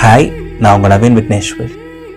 Hi, நான் உங்கள் நவீன் விக்னேஸ்வர்.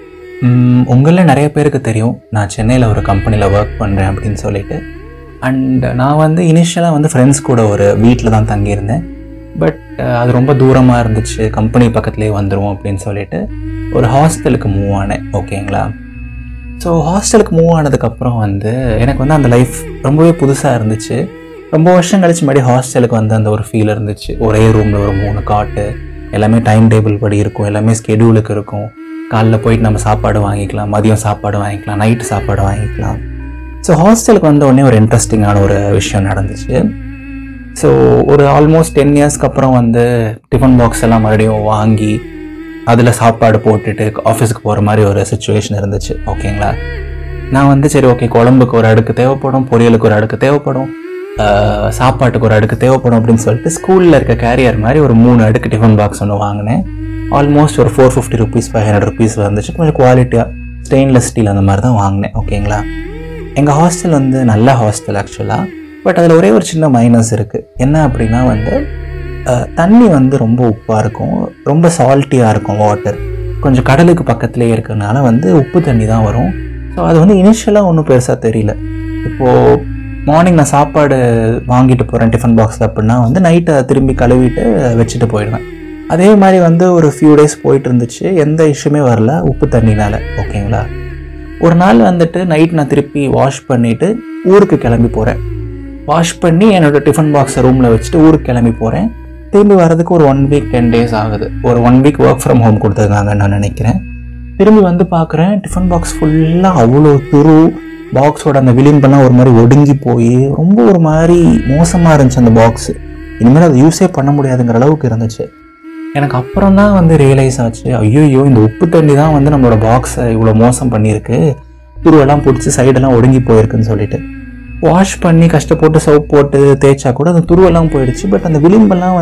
உங்களில் நிறைய பேருக்கு தெரியும் நான் சென்னையில் ஒரு கம்பெனியில் ஒர்க் பண்ணுறேன் அப்படின்னு சொல்லிட்டு. அண்ட் நான் இனிஷியலாக ஃப்ரெண்ட்ஸ் கூட ஒரு வீட்டில் தான் தங்கியிருந்தேன். பட் அது ரொம்ப தூரமாக இருந்துச்சு, கம்பெனி பக்கத்துலேயே வந்துடும் அப்படின்னு சொல்லிட்டு ஒரு ஹாஸ்டலுக்கு மூவ் ஆனேன். ஓகேங்களா? ஸோ ஹாஸ்டலுக்கு மூவ் ஆனதுக்கப்புறம் எனக்கு அந்த லைஃப் ரொம்பவே புதுசாக இருந்துச்சு. ரொம்ப வருஷம் கழிச்சு மறுபடியும் ஹாஸ்டலுக்கு அந்த ஒரு ஃபீல் இருந்துச்சு. ஒரே ரூமில் ஒரு 3 காட்டு, எல்லாமே டைம் டேபிள் படி இருக்கும், எல்லாமே ஸ்கெடியூலுக்கு இருக்கும். காலைல போயிட்டு நம்ம சாப்பாடு வாங்கிக்கலாம், மதியம் சாப்பாடு வாங்கிக்கலாம், நைட்டு சாப்பாடு வாங்கிக்கலாம். ஸோ ஹாஸ்டலுக்கு வந்த உடனே ஒரு இன்ட்ரெஸ்டிங்கான ஒரு விஷயம் நடந்துச்சு. ஸோ ஒரு ஆல்மோஸ்ட் 10 இயர்ஸ்க்கு அப்புறம் டிஃபன் பாக்ஸ் எல்லாம் மறுபடியும் வாங்கி அதில் சாப்பாடு போட்டுட்டு ஆஃபீஸுக்கு போகிற மாதிரி ஒரு சுச்சுவேஷன் இருந்துச்சு. ஓகேங்களா? நான் சரி ஓகே, குழம்புக்கு ஒரு அடுக்கு தேவைப்படும், பொரியலுக்கு ஒரு அடுக்கு தேவைப்படும், சாப்பாட்டுக்கு ஒரு அடுக்கு தேவைப்படும் அப்படின்னு சொல்லிட்டு ஸ்கூலில் இருக்க கேரியர் மாதிரி ஒரு 3 அடுக்கு டிஃபன் பாக்ஸ் ஒன்று வாங்கினேன். ஆல்மோஸ்ட் ஒரு 450 rupees 500 rupees வந்துச்சு. கொஞ்சம் குவாலிட்டியாக ஸ்டெயின்லெஸ் ஸ்டீல் அந்த மாதிரி தான் வாங்கினேன். ஓகேங்களா? எங்கள் ஹாஸ்டல் நல்ல ஹாஸ்டல் ஆக்சுவலாக. பட் அதில் ஒரே ஒரு சின்ன மைனஸ் இருக்குது. என்ன அப்படின்னா தண்ணி ரொம்ப உப்பாக இருக்கும், ரொம்ப சால்ட்டியாக இருக்கும் வாட்டர். கொஞ்சம் கடலுக்கு பக்கத்துலேயே இருக்கிறதுனால உப்பு தண்ணி தான் வரும். ஸோ அது இனிஷியலாக ஒன்றும் பெருசாக தெரியல. இப்போது மார்னிங் நான் சாப்பாடு வாங்கிட்டு போகிறேன் டிஃபன் பாக்ஸில் அப்படின்னா நைட்டை திரும்பி கழுவிட்டு வச்சுட்டு போயிடுவேன். அதே மாதிரி ஒரு ஃபியூ டேஸ் போயிட்டு இருந்துச்சு, எந்த இஷ்யூமே வரல உப்பு தண்ணினால். ஓகேங்களா? ஒரு நாள் நைட் நான் திருப்பி வாஷ் பண்ணிவிட்டு ஊருக்கு கிளம்பி போகிறேன். வாஷ் பண்ணி என்னோடய டிஃபன் பாக்ஸை ரூமில் வச்சுட்டு ஊருக்கு கிளம்பி போகிறேன். திரும்பி வரதுக்கு ஒரு 1 week 10 days ஆகுது. ஒரு 1 week ஒர்க் ஃப்ரம் ஹோம் கொடுத்துருக்காங்கன்னு நான் நினைக்கிறேன். திரும்பி பார்க்குறேன், டிஃபன் பாக்ஸ் ஃபுல்லாக அவ்வளோ துரு, பாக்ஸோட அந்த விளிம்பெல்லாம் ஒரு மாதிரி ஒடுங்கி போய் ரொம்ப ஒரு மாதிரி மோசமாக இருந்துச்சு அந்த பாக்ஸு. இனிமேல் அதை யூஸே பண்ண முடியாதுங்கிற அளவுக்கு இருந்துச்சு. எனக்கு அப்புறம் தான் ரியலைஸ் ஆச்சு, ஐயோ இந்த உப்பு தண்ணி தான் நம்மளோட பாக்ஸை இவ்வளோ மோசம் பண்ணியிருக்கு, துருவெல்லாம் பிடிச்சி சைடெல்லாம் ஒடுங்கி போயிருக்குன்னு சொல்லிட்டு. வாஷ் பண்ணி கஷ்டப்பட்டு சோப் போட்டு தேய்ச்சா கூட அந்த துருவெல்லாம் போயிடுச்சு. பட் அந்த விளிம்பெல்லாம்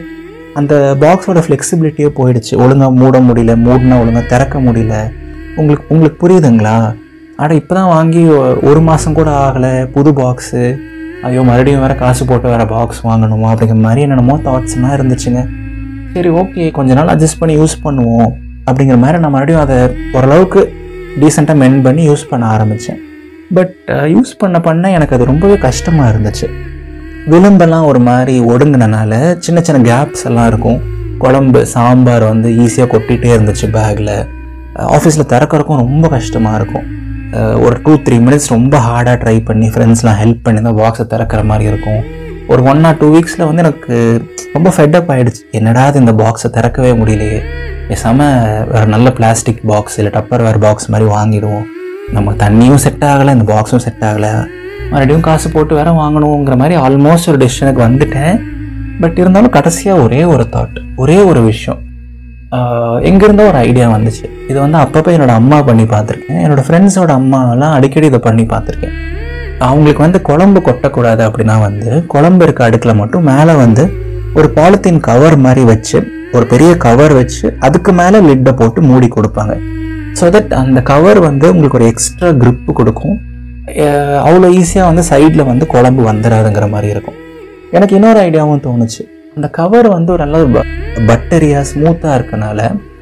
அந்த பாக்ஸோட ஃப்ளெக்சிபிலிட்டியே போயிடுச்சு. ஒழுங்காக மூட முடியல, மூடினா ஒழுங்காக திறக்க முடியல. உங்களுக்கு புரியுதுங்களா? ஆனால் இப்போ தான் வாங்கி 1 மாதம் கூட ஆகலை, புது பாக்ஸு. ஐயோ மறுபடியும் வேறு காசு போட்டு வேறு பாக்ஸ் வாங்கணுமா அப்படிங்கிற மாதிரி என்னென்னமோ தாட்ஸ்லாம் இருந்துச்சுங்க. சரி ஓகே, கொஞ்ச நாள் அட்ஜஸ்ட் பண்ணி யூஸ் பண்ணுவோம் அப்படிங்கிற மாதிரி நான் மறுபடியும் அதை ஓரளவுக்கு டீசெண்டாக மென் பண்ணி யூஸ் பண்ண ஆரம்பித்தேன். பட் யூஸ் பண்ண எனக்கு அது ரொம்பவே கஷ்டமாக இருந்துச்சு. விளிம்பெல்லாம் ஒரு மாதிரி ஒடுங்கினால சின்ன சின்ன கேப்ஸ் எல்லாம் இருக்கும். குழம்பு சாம்பார் ஈஸியாக கொட்டிகிட்டே இருந்துச்சு பேக்கில். ஆஃபீஸில் திறக்கிறக்கும் ரொம்ப கஷ்டமாக இருக்கும். ஒரு 2-3 minutes ரொம்ப ஹார்டாக ட்ரை பண்ணி ஃப்ரெண்ட்ஸ்லாம் ஹெல்ப் பண்ணி தான் பாக்ஸை திறக்கிற மாதிரி இருக்கும். ஒரு 1 or 2 weeksல எனக்கு ரொம்ப ஃபெட்டப் ஆகிடுச்சு. என்னடா இந்த பாக்ஸை திறக்கவே முடியலையே, பேசாமல் வேறு நல்ல பிளாஸ்டிக் பாக்ஸ் இல்லை டப்பர் வேறு பாக்ஸ் மாதிரி வாங்கிடுவோம், நம்ம தண்ணியும் செட் ஆகலை, இந்த பாக்ஸும் செட் ஆகலை, மறுபடியும் காசு போட்டு வேறு வாங்கணுங்கிற மாதிரி ஆல்மோஸ்ட் ஒரு டெசிஷனுக்கு வந்துட்டேன். பட் இருந்தாலும் கடைசியாக ஒரே ஒரு தாட், ஒரே ஒரு விஷயம் எங்கேருந்தோ ஒரு ஐடியா வந்துச்சு. இது அப்பப்போ என்னோடய அம்மா பண்ணி பார்த்துருக்கேன், என்னோடய ஃப்ரெண்ட்ஸோட அம்மாலாம் அடிக்கடி இதை பண்ணி பார்த்துருக்கேன். அவங்களுக்கு குழம்பு கொட்டக்கூடாது அப்படின்னா குழம்பு இருக்க அடுக்கில் மட்டும் மேலே ஒரு பாலித்தீன் கவர் மாதிரி வச்சு, ஒரு பெரிய கவர் வச்சு அதுக்கு மேலே லிட்டை போட்டு மூடி கொடுப்பாங்க. ஸோ தட் அந்த கவர் உங்களுக்கு ஒரு எக்ஸ்ட்ரா grip கொடுக்கும். அவ்வளோ ஈஸியாக சைடில் குழம்பு வந்துடாதுங்கிற மாதிரி இருக்கும். எனக்கு இன்னொரு ஐடியாவும் தோணுச்சு. அந்த கவர் ஒரு நல்ல பட்டரியாக ஸ்மூத்தாக இருக்கனால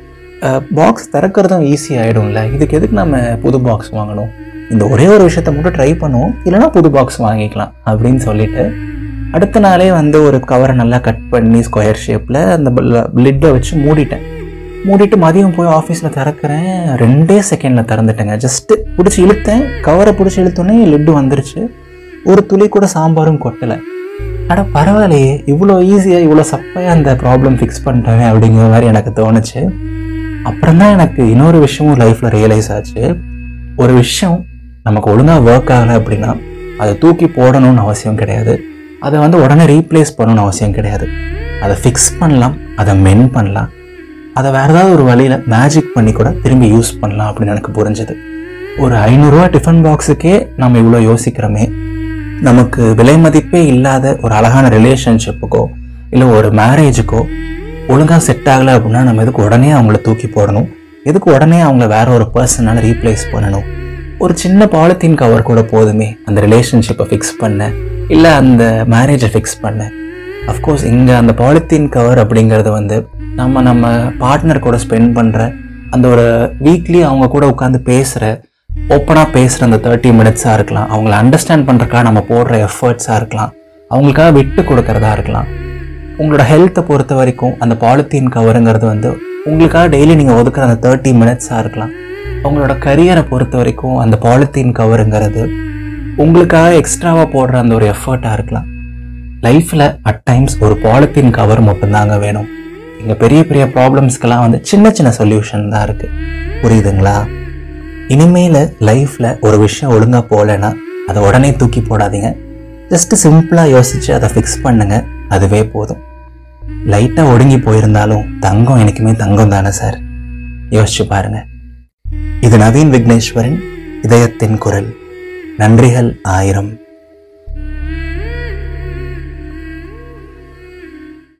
பாக்ஸ் திறக்கிறதும் ஈஸி ஆகிடும்ல. இதுக்கு எதுக்கு நம்ம புது பாக்ஸ் வாங்கணும், இந்த ஒரே ஒரு விஷயத்த மட்டும் ட்ரை பண்ணுவோம், இல்லைனா புது பாக்ஸ் வாங்கிக்கலாம் அப்படின்னு சொல்லிட்டு அடுத்த நாளே ஒரு கவரை நல்லா கட் பண்ணி ஸ்கொயர் ஷேப்பில் அந்த லிட்டை வச்சு மூடிட்டு மதியம் போய் ஆஃபீஸில் திறக்கிறேன். 2 seconds திறந்துட்டேங்க. ஜஸ்ட்டு பிடிச்சி இழுத்தேன், கவரை பிடிச்சி இழுத்தோன்னே லிட்டு வந்துருச்சு. ஒரு துளி கூட சாம்பாரும் கொட்டலை. ஆனால் பரவாயில்லையே, இவ்வளோ ஈஸியாக இவ்வளோ சப்பையாக அந்த ப்ராப்ளம் ஃபிக்ஸ் பண்ணிட்டேன் அப்படிங்கிற மாதிரி எனக்கு தோணுச்சு. அப்புறம் தான் எனக்கு இன்னொரு விஷயமும் லைஃப்பில் ரியலைஸ் ஆச்சு. ஒரு விஷயம் நமக்கு ஒழுங்காக ஒர்க் ஆகலை அப்படின்னா அதை தூக்கி போடணும்னு அவசியம் கிடையாது, அதை உடனே ரீப்ளேஸ் பண்ணணும்னு அவசியம் கிடையாது. அதை ஃபிக்ஸ் பண்ணலாம், அதை மென் பண்ணலாம், அதை வேறு ஏதாவது ஒரு வழியில் மேஜிக் பண்ணி கூட திரும்பி யூஸ் பண்ணலாம் அப்படின்னு எனக்கு புரிஞ்சுது. ஒரு 500 ரூபா டிஃபன் பாக்ஸுக்கே நம்ம இவ்வளோ யோசிக்கிறோமே, நமக்கு விலை மதிப்பே இல்லாத ஒரு அழகான ரிலேஷன்ஷிப்புக்கோ இல்லை ஒரு மேரேஜுக்கோ ஒழுங்காக செட் ஆகலை அப்படின்னா நம்ம எதுக்கு உடனே அவங்கள தூக்கி போடணும், எதுக்கு உடனே அவங்கள வேற ஒரு பர்சனால் ரீப்ளேஸ் பண்ணணும். ஒரு சின்ன பாலித்தீன் கவர் கூட போதுமே அந்த ரிலேஷன்ஷிப்பை ஃபிக்ஸ் பண்ண, இல்லை அந்த மேரேஜை ஃபிக்ஸ் பண்ண. அஃப்கோர்ஸ் இங்கே அந்த பாலித்தீன் கவர் அப்படிங்கிறது வந்து நம்ம பார்ட்னர் கூட ஸ்பெண்ட் பண்ணுற அந்த ஒரு வீக்லி அவங்க கூட உட்காந்து பேசுகிற, ஓப்பனாக பேசுகிற அந்த 30 மினிட்ஸாக இருக்கலாம், அவங்கள அண்டர்ஸ்டாண்ட் பண்ணுறக்காக நம்ம போடுற எஃபர்ட்ஸாக இருக்கலாம், அவங்களுக்காக விட்டு கொடுக்கறதா இருக்கலாம். உங்களோட ஹெல்த்தை பொறுத்த வரைக்கும் அந்த பாலித்தீன் கவருங்கிறது வந்து உங்களுக்காக டெய்லி நீங்கள் ஒதுக்குற அந்த 30 மினிட்ஸாக இருக்கலாம். உங்களோட கரியரை பொறுத்த வரைக்கும் அந்த பாலித்தீன் கவருங்கிறது உங்களுக்காக எக்ஸ்ட்ராவாக போடுற அந்த ஒரு எஃபர்ட்டாக இருக்கலாம். லைஃப்பில் அட் டைம்ஸ் ஒரு பாலித்தீன் கவர் மட்டும்தாங்க வேணும். இங்கே பெரிய பெரிய ப்ராப்ளம்ஸ்க்கெல்லாம் வந்து சின்ன சின்ன சொல்யூஷன் தான் இருக்குது. புரியுதுங்களா? இனிமேல் லைஃப்பில் ஒரு விஷயம் ஒழுங்காக போகலைன்னா அதை உடனே தூக்கி போடாதீங்க. ஜஸ்ட்டு சிம்பிளாக யோசித்து அதை ஃபிக்ஸ் பண்ணுங்கள், அதுவே போதும். லைட்டாக ஒடுங்கி போயிருந்தாலும் தங்கம் எனக்குமே தங்கம் தானே சார்? யோசிச்சு பாருங்கள். இது நவீன் விக்னேஸ்வரன், இதயத்தின் குரல். நன்றிகள் 1000.